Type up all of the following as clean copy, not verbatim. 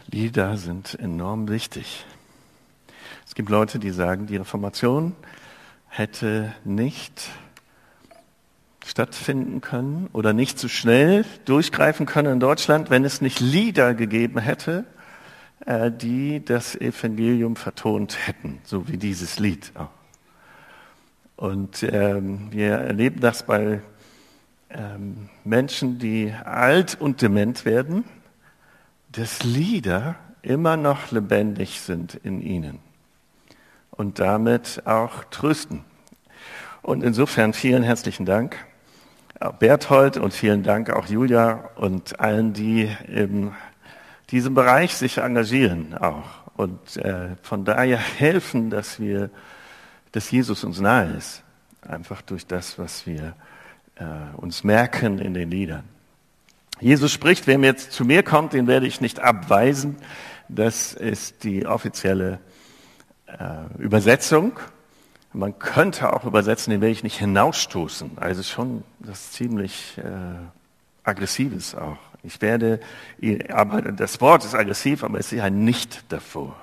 Lieder sind enorm wichtig. Es gibt Leute, die sagen, die Reformation hätte nicht stattfinden können oder nicht so schnell durchgreifen können in Deutschland, wenn es nicht Lieder gegeben hätte, die das Evangelium vertont hätten, so wie dieses Lied auch. Und wir erleben das bei Menschen, die alt und dement werden, dass Lieder immer noch lebendig sind in ihnen und damit auch trösten. Und insofern vielen herzlichen Dank, auch Berthold, und vielen Dank auch Julia und allen, die in diesem Bereich sich engagieren auch und von daher helfen, dass Jesus uns nahe ist, einfach durch das, was wir uns merken in den Liedern. Jesus spricht, wer jetzt zu mir kommt, den werde ich nicht abweisen. Das ist die offizielle Übersetzung. Man könnte auch übersetzen, den werde ich nicht hinausstoßen. Also schon das ziemlich Aggressives auch. Aber das Wort ist aggressiv, aber es ist ja nicht davor.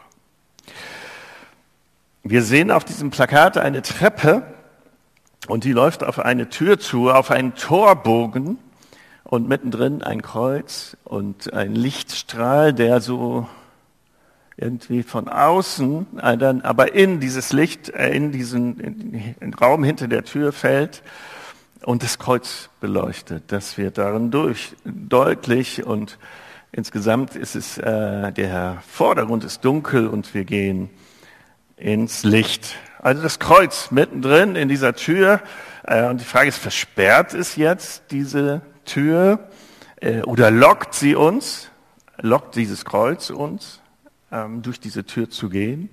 Wir sehen auf diesem Plakat eine Treppe und die läuft auf eine Tür zu, auf einen Torbogen. Und mittendrin ein Kreuz und ein Lichtstrahl, der so irgendwie von außen, dann aber in dieses Licht, in den Raum hinter der Tür fällt und das Kreuz beleuchtet. Das wird darin deutlich und insgesamt ist es, der Vordergrund ist dunkel und wir gehen ins Licht. Also das Kreuz mittendrin in dieser Tür und die Frage ist, versperrt es jetzt diese Tür oder lockt dieses Kreuz uns, durch diese Tür zu gehen?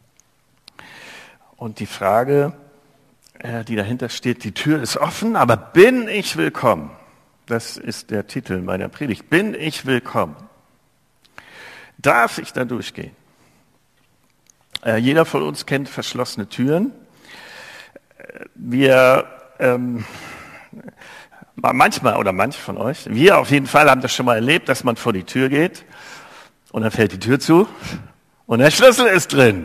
Und die Frage, die dahinter steht, die Tür ist offen, aber bin ich willkommen? Das ist der Titel meiner Predigt. Bin ich willkommen? Darf ich da durchgehen? Jeder von uns kennt verschlossene Türen. Manchmal oder manche von euch, wir auf jeden Fall haben das schon mal erlebt, dass man vor die Tür geht und dann fällt die Tür zu und der Schlüssel ist drin.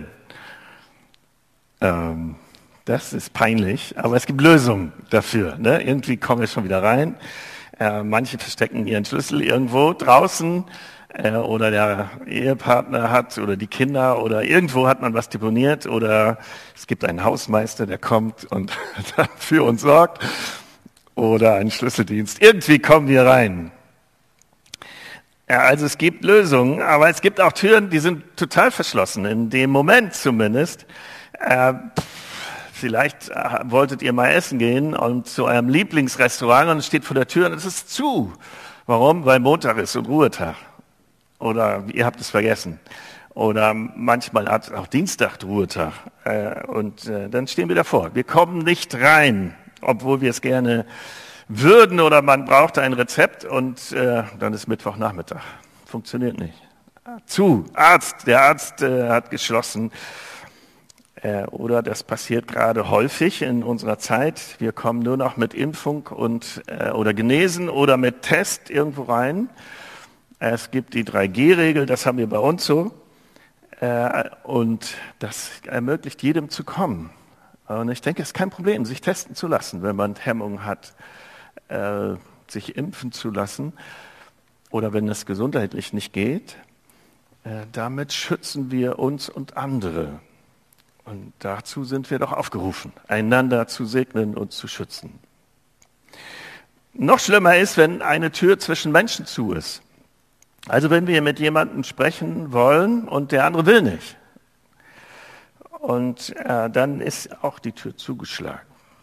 Das ist peinlich, aber es gibt Lösungen dafür. Ne? Irgendwie kommen wir schon wieder rein. Manche verstecken ihren Schlüssel irgendwo draußen oder der Ehepartner hat oder die Kinder oder irgendwo hat man was deponiert oder es gibt einen Hausmeister, der kommt und für uns sorgt. Oder einen Schlüsseldienst. Irgendwie kommen wir rein. Ja, also es gibt Lösungen, aber es gibt auch Türen, die sind total verschlossen, in dem Moment zumindest. Vielleicht wolltet ihr mal essen gehen und zu eurem Lieblingsrestaurant und es steht vor der Tür und es ist zu. Warum? Weil Montag ist und Ruhetag. Oder ihr habt es vergessen. Oder manchmal hat auch Dienstag Ruhetag. Und dann stehen wir davor. Wir kommen nicht rein, obwohl wir es gerne würden oder man braucht ein Rezept und dann ist Mittwochnachmittag. Funktioniert nicht. Zu, Arzt, der Arzt hat geschlossen. Oder das passiert gerade häufig in unserer Zeit. Wir kommen nur noch mit Impfung oder genesen oder mit Test irgendwo rein. Es gibt die 3G-Regel, das haben wir bei uns so. Und das ermöglicht jedem zu kommen. Und ich denke, es ist kein Problem, sich testen zu lassen, wenn man Hemmungen hat, sich impfen zu lassen oder wenn es gesundheitlich nicht geht. Damit schützen wir uns und andere. Und dazu sind wir doch aufgerufen, einander zu segnen und zu schützen. Noch schlimmer ist, wenn eine Tür zwischen Menschen zu ist. Also wenn wir mit jemandem sprechen wollen und der andere will nicht. Und dann ist auch die Tür zugeschlagen.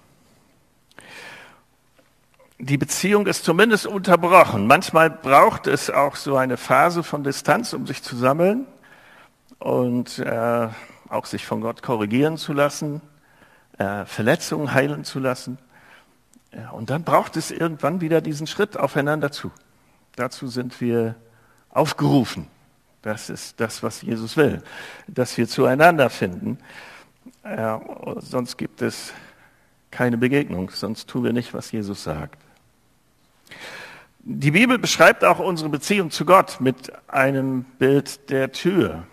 Die Beziehung ist zumindest unterbrochen. Manchmal braucht es auch so eine Phase von Distanz, um sich zu sammeln und auch sich von Gott korrigieren zu lassen, Verletzungen heilen zu lassen. Und dann braucht es irgendwann wieder diesen Schritt aufeinander zu. Dazu sind wir aufgerufen. Das ist das, was Jesus will, dass wir zueinander finden. Sonst gibt es keine Begegnung, sonst tun wir nicht, was Jesus sagt. Die Bibel beschreibt auch unsere Beziehung zu Gott mit einem Bild der Tür.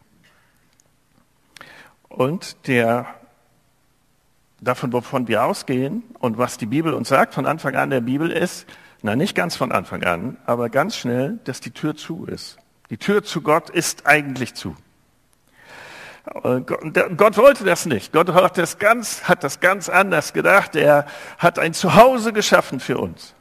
Und davon, wovon wir ausgehen und was die Bibel uns sagt von Anfang an der Bibel ist, nicht ganz von Anfang an, aber ganz schnell, dass die Tür zu ist. Die Tür zu Gott ist eigentlich zu. Gott wollte das nicht. Gott hat das ganz anders gedacht. Er hat ein Zuhause geschaffen für uns.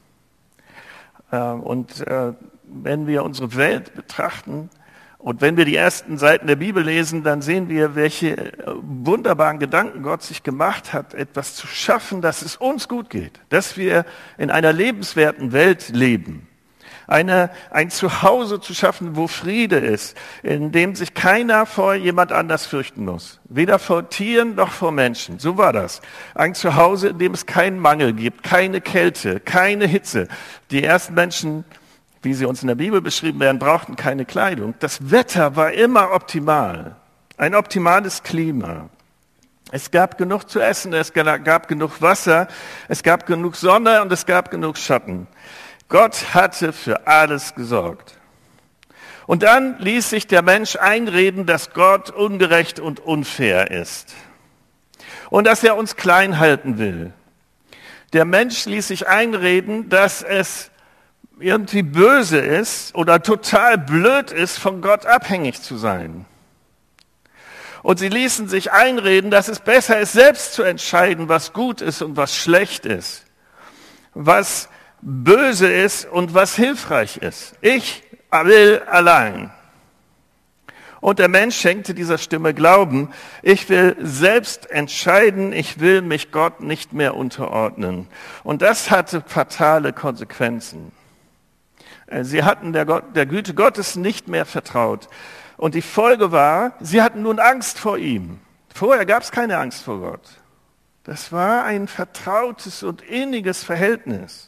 Und wenn wir unsere Welt betrachten und wenn wir die ersten Seiten der Bibel lesen, dann sehen wir, welche wunderbaren Gedanken Gott sich gemacht hat, etwas zu schaffen, dass es uns gut geht, dass wir in einer lebenswerten Welt leben. Ein Zuhause zu schaffen, wo Friede ist, in dem sich keiner vor jemand anders fürchten muss. Weder vor Tieren noch vor Menschen. So war das. Ein Zuhause, in dem es keinen Mangel gibt, keine Kälte, keine Hitze. Die ersten Menschen, wie sie uns in der Bibel beschrieben werden, brauchten keine Kleidung. Das Wetter war immer optimal. Ein optimales Klima. Es gab genug zu essen, es gab genug Wasser, es gab genug Sonne und es gab genug Schatten. Gott hatte für alles gesorgt. Und dann ließ sich der Mensch einreden, dass Gott ungerecht und unfair ist. Und dass er uns klein halten will. Der Mensch ließ sich einreden, dass es irgendwie böse ist oder total blöd ist, von Gott abhängig zu sein. Und sie ließen sich einreden, dass es besser ist, selbst zu entscheiden, was gut ist und was schlecht ist. Was böse ist und was hilfreich ist. Ich will allein. Und der Mensch schenkte dieser Stimme Glauben. Ich will selbst entscheiden, ich will mich Gott nicht mehr unterordnen. Und das hatte fatale Konsequenzen. Sie hatten der Güte Gottes nicht mehr vertraut. Und die Folge war, sie hatten nun Angst vor ihm. Vorher gab es keine Angst vor Gott. Das war ein vertrautes und inniges Verhältnis.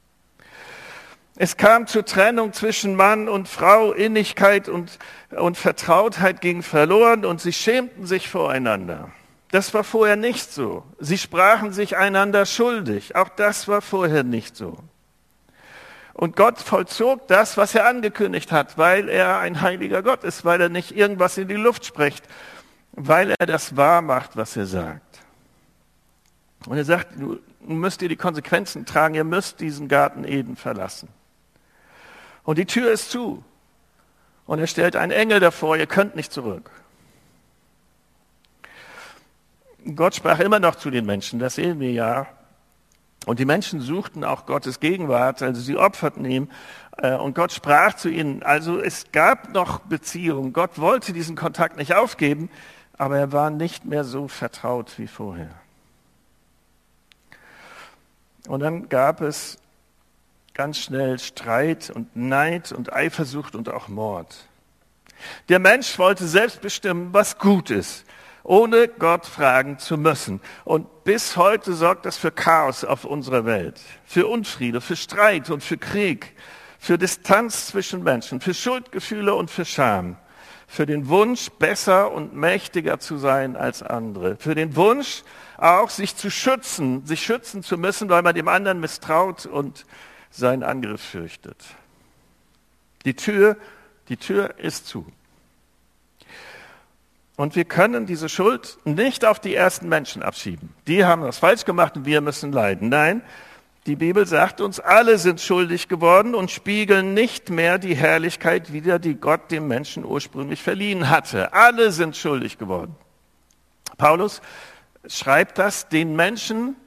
Es kam zur Trennung zwischen Mann und Frau, Innigkeit und Vertrautheit ging verloren und sie schämten sich voreinander. Das war vorher nicht so. Sie sprachen sich einander schuldig. Auch das war vorher nicht so. Und Gott vollzog das, was er angekündigt hat, weil er ein heiliger Gott ist, weil er nicht irgendwas in die Luft spricht, weil er das wahr macht, was er sagt. Und er sagt, nun müsst ihr die Konsequenzen tragen, ihr müsst diesen Garten Eden verlassen. Und die Tür ist zu. Und er stellt einen Engel davor, ihr könnt nicht zurück. Gott sprach immer noch zu den Menschen, das sehen wir ja. Und die Menschen suchten auch Gottes Gegenwart, also sie opferten ihm. Und Gott sprach zu ihnen. Also es gab noch Beziehung. Gott wollte diesen Kontakt nicht aufgeben, aber er war nicht mehr so vertraut wie vorher. Und dann gab es ganz schnell Streit und Neid und Eifersucht und auch Mord. Der Mensch wollte selbst bestimmen, was gut ist, ohne Gott fragen zu müssen. Und bis heute sorgt das für Chaos auf unserer Welt, für Unfriede, für Streit und für Krieg, für Distanz zwischen Menschen, für Schuldgefühle und für Scham, für den Wunsch, besser und mächtiger zu sein als andere, für den Wunsch auch, sich schützen zu müssen, weil man dem anderen misstraut und seinen Angriff fürchtet. Die Tür ist zu. Und wir können diese Schuld nicht auf die ersten Menschen abschieben. Die haben das falsch gemacht und wir müssen leiden. Nein, die Bibel sagt uns, alle sind schuldig geworden und spiegeln nicht mehr die Herrlichkeit wider, die Gott dem Menschen ursprünglich verliehen hatte. Alle sind schuldig geworden. Paulus schreibt das den Menschen,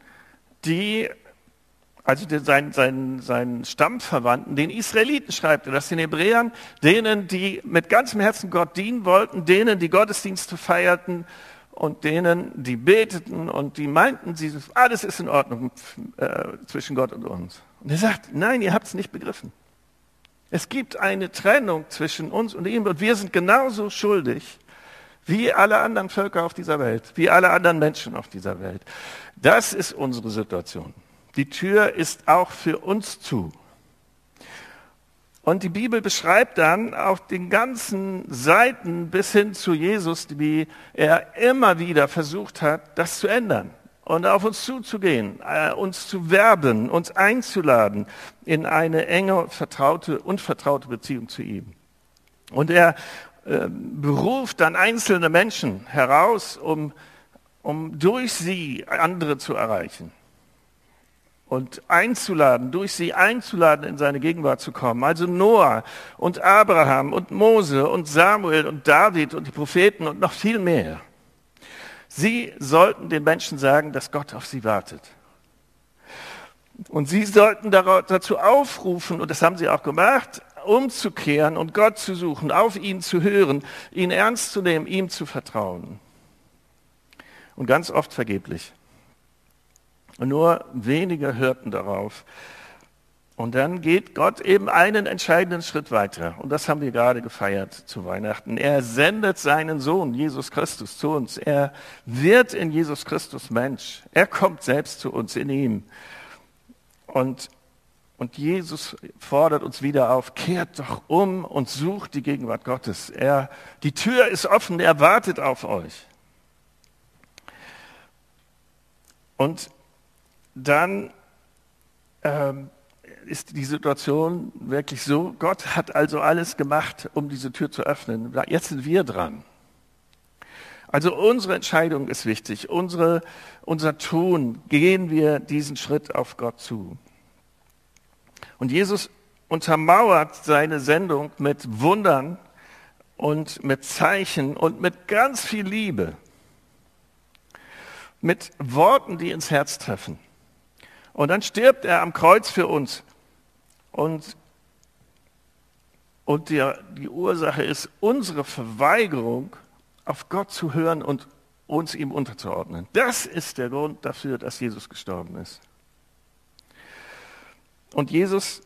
seinen Stammverwandten, den Israeliten schreibt er das, den Hebräern, denen, die mit ganzem Herzen Gott dienen wollten, denen, die Gottesdienste feierten und denen, die beteten und die meinten, alles ist in Ordnung zwischen Gott und uns. Und er sagt, nein, ihr habt es nicht begriffen. Es gibt eine Trennung zwischen uns und ihm und wir sind genauso schuldig wie alle anderen Völker auf dieser Welt, wie alle anderen Menschen auf dieser Welt. Das ist unsere Situation. Die Tür ist auch für uns zu. Und die Bibel beschreibt dann auf den ganzen Seiten bis hin zu Jesus, wie er immer wieder versucht hat, das zu ändern. und auf uns zuzugehen, uns zu werben, uns einzuladen in eine enge, unvertraute Beziehung zu ihm. Und er beruft dann einzelne Menschen heraus, um durch sie andere zu erreichen. Und durch sie einzuladen, in seine Gegenwart zu kommen. Also Noah und Abraham und Mose und Samuel und David und die Propheten und noch viel mehr. Sie sollten den Menschen sagen, dass Gott auf sie wartet. Und sie sollten dazu aufrufen, und das haben sie auch gemacht, umzukehren und Gott zu suchen, auf ihn zu hören, ihn ernst zu nehmen, ihm zu vertrauen. Und ganz oft vergeblich. Und nur wenige hörten darauf. Und dann geht Gott eben einen entscheidenden Schritt weiter. Und das haben wir gerade gefeiert zu Weihnachten. Er sendet seinen Sohn, Jesus Christus, zu uns. Er wird in Jesus Christus Mensch. Er kommt selbst zu uns in ihm. Und Jesus fordert uns wieder auf, kehrt doch um und sucht die Gegenwart Gottes. Die Tür ist offen, er wartet auf euch. Und dann ist die Situation wirklich so, Gott hat also alles gemacht, um diese Tür zu öffnen. Jetzt sind wir dran. Also unsere Entscheidung ist wichtig, unser Tun, gehen wir diesen Schritt auf Gott zu. Und Jesus untermauert seine Sendung mit Wundern und mit Zeichen und mit ganz viel Liebe. Mit Worten, die ins Herz treffen. Und dann stirbt er am Kreuz für uns. Und die Ursache ist unsere Verweigerung, auf Gott zu hören und uns ihm unterzuordnen. Das ist der Grund dafür, dass Jesus gestorben ist. Und Jesus,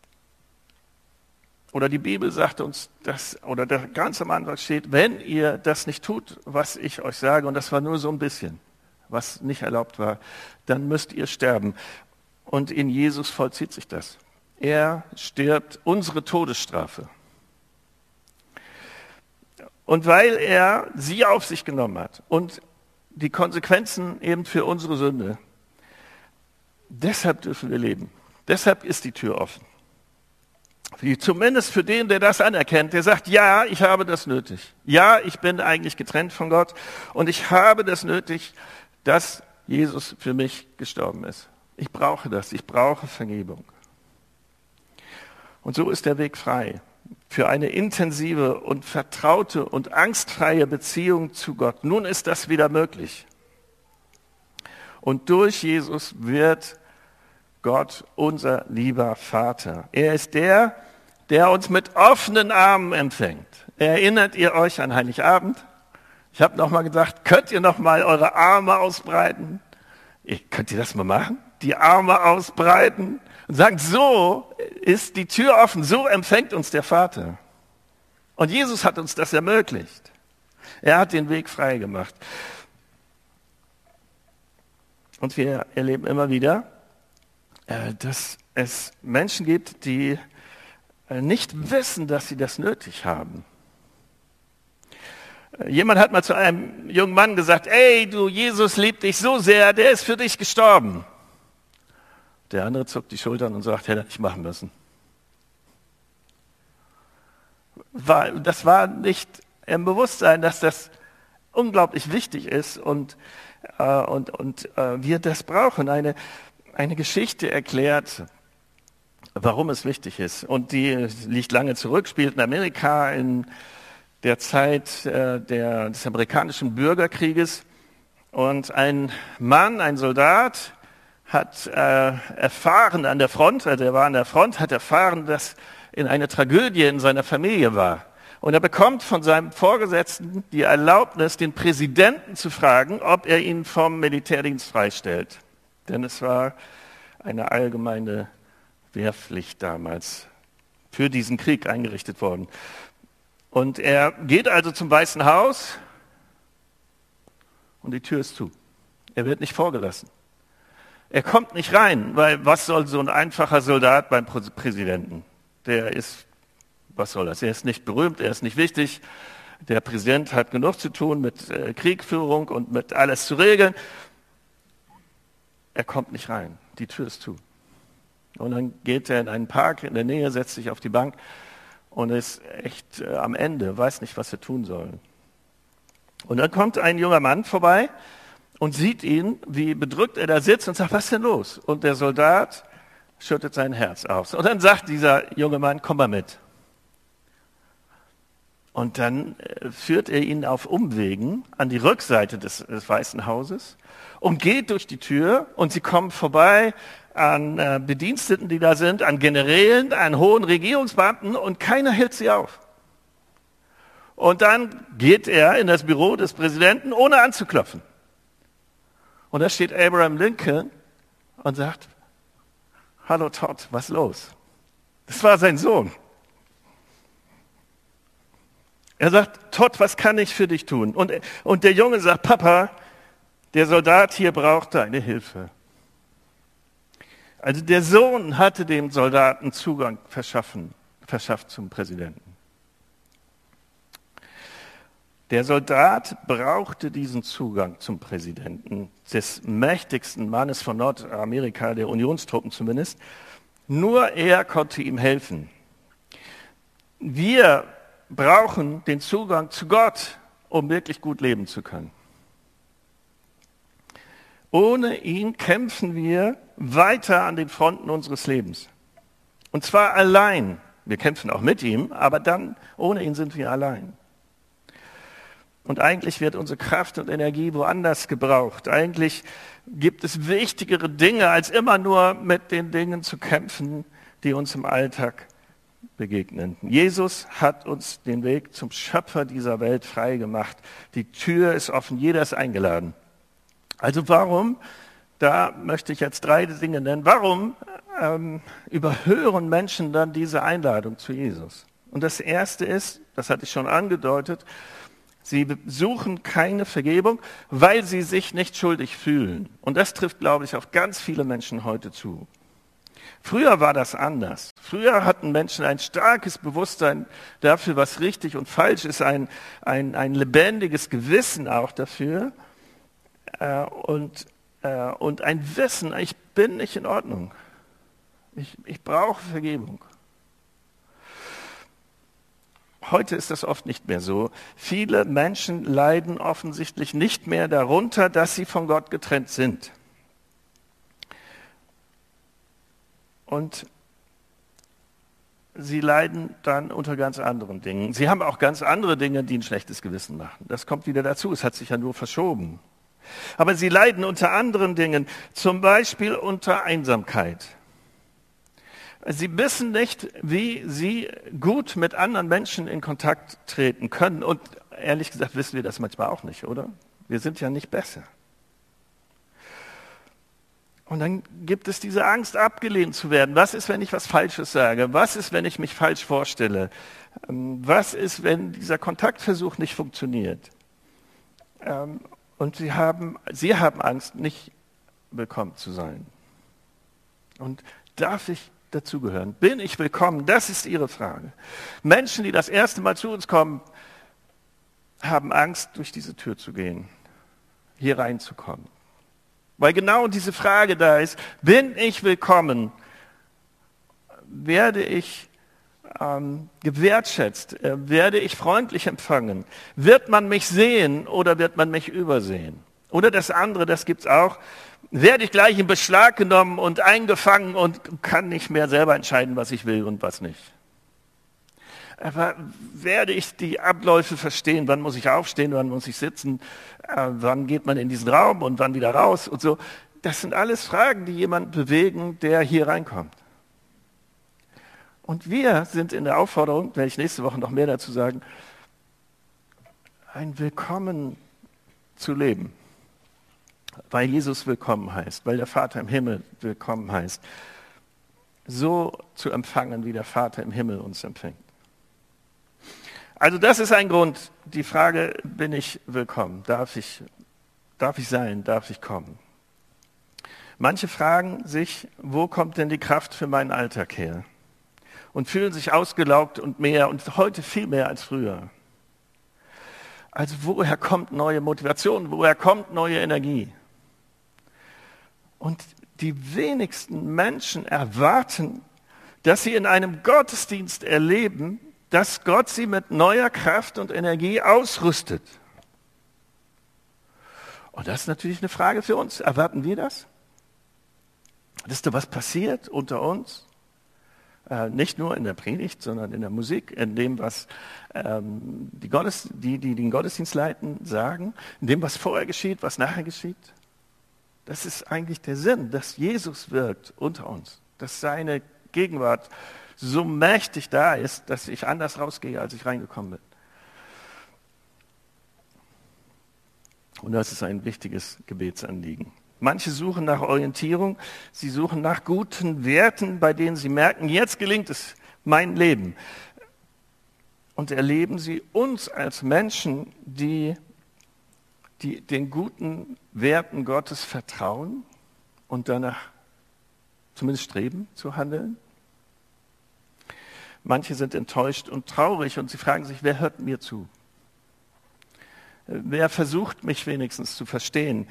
oder die Bibel sagt uns, oder da ganz am Anfang steht, wenn ihr das nicht tut, was ich euch sage, und das war nur so ein bisschen, was nicht erlaubt war, dann müsst ihr sterben. Und in Jesus vollzieht sich das. Er stirbt unsere Todesstrafe. Und weil er sie auf sich genommen hat und die Konsequenzen eben für unsere Sünde, deshalb dürfen wir leben. Deshalb ist die Tür offen. Zumindest für den, der das anerkennt, der sagt, ja, ich habe das nötig. Ja, ich bin eigentlich getrennt von Gott und ich habe das nötig, dass Jesus für mich gestorben ist. Ich brauche das, ich brauche Vergebung. Und so ist der Weg frei für eine intensive und vertraute und angstfreie Beziehung zu Gott. Nun ist das wieder möglich. Und durch Jesus wird Gott unser lieber Vater. Er ist der uns mit offenen Armen empfängt. Erinnert ihr euch an Heiligabend? Ich habe nochmal gesagt, könnt ihr nochmal eure Arme ausbreiten? Könnt ihr das mal machen? Die Arme ausbreiten und sagen, so ist die Tür offen, so empfängt uns der Vater. Und Jesus hat uns das ermöglicht. Er hat den Weg frei gemacht. Und wir erleben immer wieder, dass es Menschen gibt, die nicht wissen, dass sie das nötig haben. Jemand hat mal zu einem jungen Mann gesagt, ey, du, Jesus liebt dich so sehr, der ist für dich gestorben. Der andere zuckt die Schultern und sagt, hätte er nicht machen müssen. Das war nicht im Bewusstsein, dass das unglaublich wichtig ist und wir das brauchen. Eine Geschichte erklärt, warum es wichtig ist. Und die liegt lange zurück, spielt in Amerika in der Zeit des amerikanischen Bürgerkrieges. Und ein Mann, ein Soldat, hat erfahren an der Front, also er war an der Front, hat erfahren, dass eine Tragödie in seiner Familie war. Und er bekommt von seinem Vorgesetzten die Erlaubnis, den Präsidenten zu fragen, ob er ihn vom Militärdienst freistellt. Denn es war eine allgemeine Wehrpflicht damals für diesen Krieg eingerichtet worden. Und er geht also zum Weißen Haus und die Tür ist zu. Er wird nicht vorgelassen. Er kommt nicht rein, weil was soll so ein einfacher Soldat beim Präsidenten? Was soll das? Er ist nicht berühmt, er ist nicht wichtig. Der Präsident hat genug zu tun mit Kriegführung und mit alles zu regeln. er kommt nicht rein. Die Tür ist zu. Und dann geht er in einen Park in der Nähe, setzt sich auf die Bank und ist echt am Ende, weiß nicht, was er tun soll. Und dann kommt ein junger Mann vorbei und sieht ihn, wie bedrückt er da sitzt und sagt, was ist denn los? Und der Soldat schüttet sein Herz aus. Und dann sagt dieser junge Mann, komm mal mit. Und dann führt er ihn auf Umwegen an die Rückseite des Weißen Hauses und geht durch die Tür und sie kommen vorbei an Bediensteten, die da sind, an Generälen, an hohen Regierungsbeamten und keiner hält sie auf. Und dann geht er in das Büro des Präsidenten, ohne anzuklopfen. Und da steht Abraham Lincoln und sagt, hallo Todd, was ist los? Das war sein Sohn. Er sagt, Todd, was kann ich für dich tun? Und der Junge sagt, Papa, der Soldat hier braucht deine Hilfe. Also der Sohn hatte dem Soldaten Zugang verschafft zum Präsidenten. Der Soldat brauchte diesen Zugang zum Präsidenten, des mächtigsten Mannes von Nordamerika, der Unionstruppen zumindest. Nur er konnte ihm helfen. Wir brauchen den Zugang zu Gott, um wirklich gut leben zu können. Ohne ihn kämpfen wir weiter an den Fronten unseres Lebens. Und zwar allein. Wir kämpfen auch mit ihm, aber dann ohne ihn sind wir allein. Und eigentlich wird unsere Kraft und Energie woanders gebraucht. Eigentlich gibt es wichtigere Dinge, als immer nur mit den Dingen zu kämpfen, die uns im Alltag begegnen. Jesus hat uns den Weg zum Schöpfer dieser Welt frei gemacht. Die Tür ist offen, jeder ist eingeladen. Also warum, da möchte ich jetzt 3 Dinge nennen, warum überhören Menschen dann diese Einladung zu Jesus? Und das Erste ist, das hatte ich schon angedeutet, sie suchen keine Vergebung, weil sie sich nicht schuldig fühlen. Und das trifft, glaube ich, auf ganz viele Menschen heute zu. Früher war das anders. Früher hatten Menschen ein starkes Bewusstsein dafür, was richtig und falsch ist, ein lebendiges Gewissen auch dafür und ein Wissen, ich bin nicht in Ordnung. Ich brauche Vergebung. Heute ist das oft nicht mehr so. Viele Menschen leiden offensichtlich nicht mehr darunter, dass sie von Gott getrennt sind. Und sie leiden dann unter ganz anderen Dingen. Sie haben auch ganz andere Dinge, die ein schlechtes Gewissen machen. Das kommt wieder dazu, es hat sich ja nur verschoben. Aber sie leiden unter anderen Dingen, zum Beispiel unter Einsamkeit. Sie wissen nicht, wie sie gut mit anderen Menschen in Kontakt treten können. Und ehrlich gesagt wissen wir das manchmal auch nicht, oder? Wir sind ja nicht besser. Und dann gibt es diese Angst, abgelehnt zu werden. Was ist, wenn ich was Falsches sage? Was ist, wenn ich mich falsch vorstelle? Was ist, wenn dieser Kontaktversuch nicht funktioniert? Und sie haben Angst, nicht willkommen zu sein. Und darf ich dazugehören? Bin ich willkommen? Das ist ihre Frage. Menschen, die das erste Mal zu uns kommen, haben Angst, durch diese Tür zu gehen, hier reinzukommen. Weil genau diese Frage da ist, bin ich willkommen? Werde ich gewertschätzt? Werde ich freundlich empfangen? Wird man mich sehen oder wird man mich übersehen? Oder das andere, das gibt's auch, werde ich gleich in Beschlag genommen und eingefangen und kann nicht mehr selber entscheiden, was ich will und was nicht. Aber werde ich die Abläufe verstehen, wann muss ich aufstehen, wann muss ich sitzen, wann geht man in diesen Raum und wann wieder raus und so. Das sind alles Fragen, die jemanden bewegen, der hier reinkommt. Und wir sind in der Aufforderung, werde ich nächste Woche noch mehr dazu sagen, ein Willkommen zu leben. Weil Jesus willkommen heißt, weil der Vater im Himmel willkommen heißt. So zu empfangen, wie der Vater im Himmel uns empfängt. Also das ist ein Grund, die Frage, bin ich willkommen? Darf ich sein? Darf ich kommen? Manche fragen sich, wo kommt denn die Kraft für meinen Alltag her? Und fühlen sich ausgelaugt und mehr und heute viel mehr als früher. Also woher kommt neue Motivation? Woher kommt neue Energie? Und die wenigsten Menschen erwarten, dass sie in einem Gottesdienst erleben, dass Gott sie mit neuer Kraft und Energie ausrüstet. Und das ist natürlich eine Frage für uns. Erwarten wir das? Dass da was passiert unter uns? Nicht nur in der Predigt, sondern in der Musik, in dem, was die den Gottesdienst leiten, sagen, in dem, was vorher geschieht, was nachher geschieht. Das ist eigentlich der Sinn, dass Jesus wirkt unter uns, dass seine Gegenwart so mächtig da ist, dass ich anders rausgehe, als ich reingekommen bin. Und das ist ein wichtiges Gebetsanliegen. Manche suchen nach Orientierung, sie suchen nach guten Werten, bei denen sie merken, jetzt gelingt es, mein Leben. Und erleben sie uns als Menschen, die den guten Werten Gottes vertrauen und danach zumindest streben zu handeln. Manche sind enttäuscht und traurig und sie fragen sich, wer hört mir zu? Wer versucht mich wenigstens zu verstehen?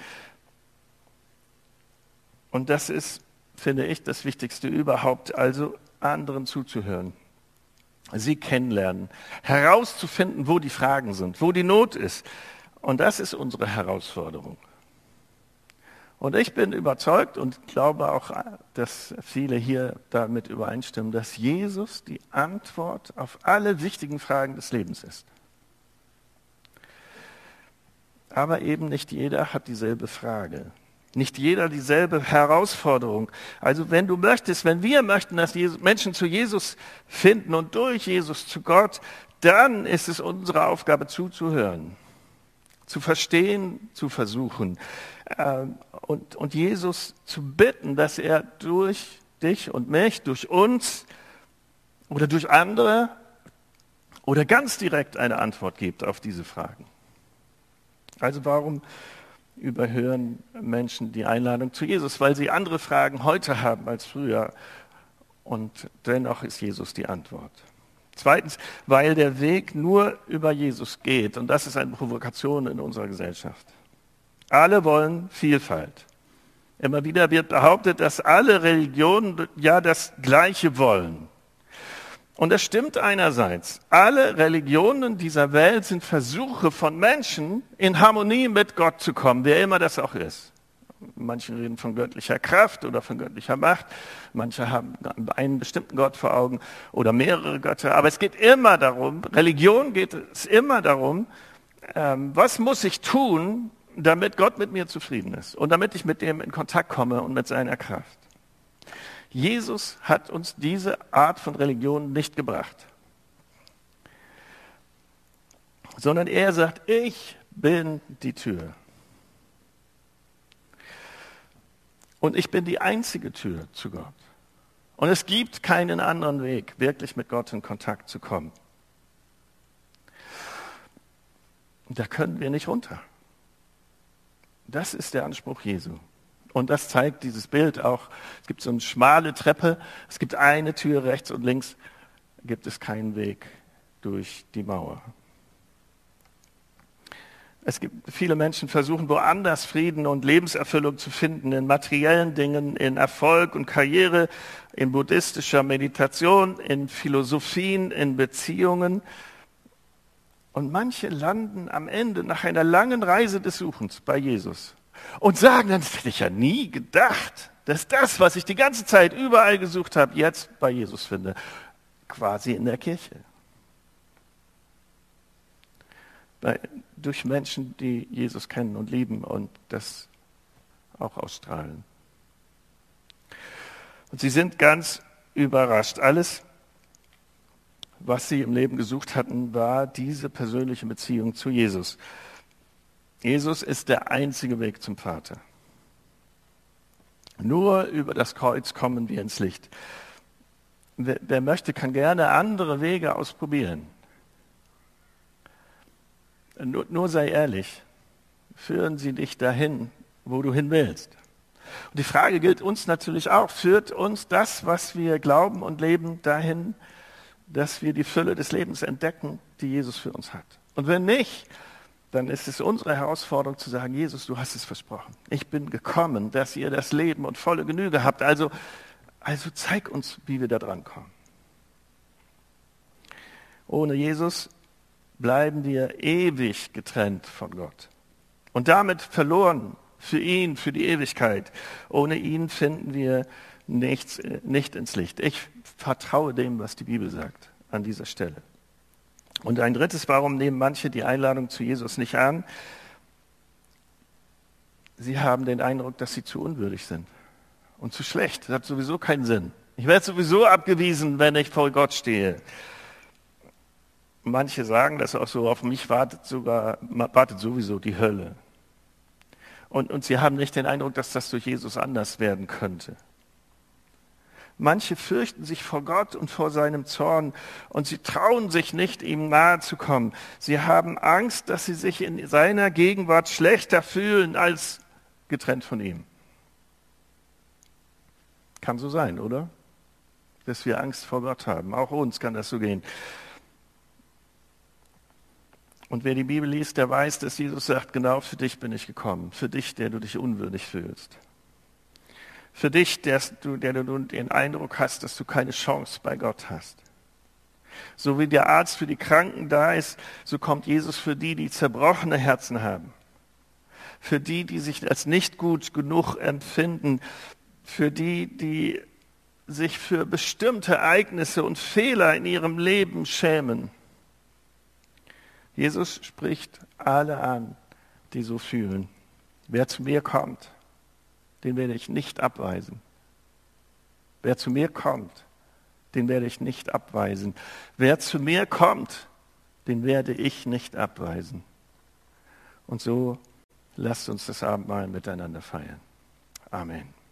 Und das ist, finde ich, das Wichtigste überhaupt, also anderen zuzuhören, sie kennenlernen, herauszufinden, wo die Fragen sind, wo die Not ist. Und das ist unsere Herausforderung. Und ich bin überzeugt und glaube auch, dass viele hier damit übereinstimmen, dass Jesus die Antwort auf alle wichtigen Fragen des Lebens ist. Aber eben nicht jeder hat dieselbe Frage. Nicht jeder dieselbe Herausforderung. Also wenn wir möchten, dass Menschen zu Jesus finden und durch Jesus zu Gott, dann ist es unsere Aufgabe zuzuhören, zu verstehen, zu versuchen und Jesus zu bitten, dass er durch dich und mich, durch uns oder durch andere oder ganz direkt eine Antwort gibt auf diese Fragen. Also warum überhören Menschen die Einladung zu Jesus? Weil sie andere Fragen heute haben als früher. Und dennoch ist Jesus die Antwort. Zweitens, weil der Weg nur über Jesus geht. Und das ist eine Provokation in unserer Gesellschaft. Alle wollen Vielfalt. Immer wieder wird behauptet, dass alle Religionen ja das Gleiche wollen. Und das stimmt einerseits. Alle Religionen dieser Welt sind Versuche von Menschen, in Harmonie mit Gott zu kommen, wer immer das auch ist. Manche reden von göttlicher Kraft oder von göttlicher Macht. Manche haben einen bestimmten Gott vor Augen oder mehrere Götter. Aber es geht immer darum, Religion geht es immer darum, was muss ich tun, damit Gott mit mir zufrieden ist und damit ich mit dem in Kontakt komme und mit seiner Kraft. Jesus hat uns diese Art von Religion nicht gebracht, sondern er sagt, ich bin die Tür. Und ich bin die einzige Tür zu Gott. Und es gibt keinen anderen Weg, wirklich mit Gott in Kontakt zu kommen. Und da können wir nicht runter. Das ist der Anspruch Jesu. Und das zeigt dieses Bild auch. Es gibt so eine schmale Treppe, es gibt eine Tür rechts und links, gibt es keinen Weg durch die Mauer. Es gibt viele Menschen, versuchen woanders Frieden und Lebenserfüllung zu finden, in materiellen Dingen, in Erfolg und Karriere, in buddhistischer Meditation, in Philosophien, in Beziehungen. Und manche landen am Ende nach einer langen Reise des Suchens bei Jesus und sagen, das hätte ich ja nie gedacht, dass das, was ich die ganze Zeit überall gesucht habe, jetzt bei Jesus finde, quasi in der Kirche. Durch Menschen, die Jesus kennen und lieben und das auch ausstrahlen. Und sie sind ganz überrascht. Alles, was sie im Leben gesucht hatten, war diese persönliche Beziehung zu Jesus. Jesus ist der einzige Weg zum Vater. Nur über das Kreuz kommen wir ins Licht. Wer möchte, kann gerne andere Wege ausprobieren. Nur sei ehrlich, führen sie dich dahin, wo du hin willst. Und die Frage gilt uns natürlich auch, führt uns das, was wir glauben und leben, dahin, dass wir die Fülle des Lebens entdecken, die Jesus für uns hat. Und wenn nicht, dann ist es unsere Herausforderung zu sagen, Jesus, du hast es versprochen. Ich bin gekommen, dass ihr das Leben und volle Genüge habt. Also zeig uns, wie wir da dran kommen. Ohne Jesus bleiben wir ewig getrennt von Gott und damit verloren für ihn, für die Ewigkeit. Ohne ihn finden wir nicht ins Licht. Ich vertraue dem, was die Bibel sagt an dieser Stelle. Und ein drittes, warum nehmen manche die Einladung zu Jesus nicht an? Sie haben den Eindruck, dass sie zu unwürdig sind und zu schlecht. Das hat sowieso keinen Sinn. Ich werde sowieso abgewiesen, wenn ich vor Gott stehe. Manche sagen das auch so, auf mich wartet sowieso die Hölle. Und sie haben nicht den Eindruck, dass das durch Jesus anders werden könnte. Manche fürchten sich vor Gott und vor seinem Zorn und sie trauen sich nicht, ihm nahe zu kommen. Sie haben Angst, dass sie sich in seiner Gegenwart schlechter fühlen als getrennt von ihm. Kann so sein, oder? Dass wir Angst vor Gott haben. Auch uns kann das so gehen. Und wer die Bibel liest, der weiß, dass Jesus sagt, genau für dich bin ich gekommen. Für dich, der du dich unwürdig fühlst. Für dich, der du den Eindruck hast, dass du keine Chance bei Gott hast. So wie der Arzt für die Kranken da ist, so kommt Jesus für die, die zerbrochene Herzen haben. Für die, die sich als nicht gut genug empfinden. Für die, die sich für bestimmte Ereignisse und Fehler in ihrem Leben schämen. Jesus spricht alle an, die so fühlen. Wer zu mir kommt, den werde ich nicht abweisen. Wer zu mir kommt, den werde ich nicht abweisen. Wer zu mir kommt, den werde ich nicht abweisen. Und so lasst uns das Abendmahl miteinander feiern. Amen.